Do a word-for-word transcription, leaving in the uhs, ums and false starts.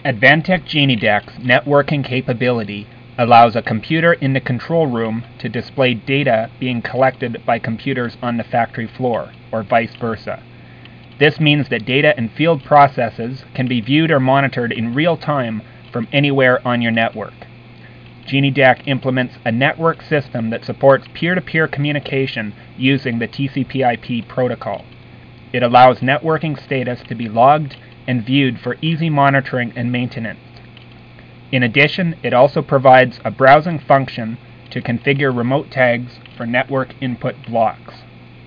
Advantech GenieDAC's networking capability allows a computer in the control room to display data being collected by computers on the factory floor, or vice versa. This means that data and field processes can be viewed or monitored in real time from anywhere on your network. GenieDAC implements a network system that supports peer-to-peer communication using the T C P I P protocol. It allows networking status to be logged and viewed for easy monitoring and maintenance. In addition, it also provides a browsing function to configure remote tags for network input blocks.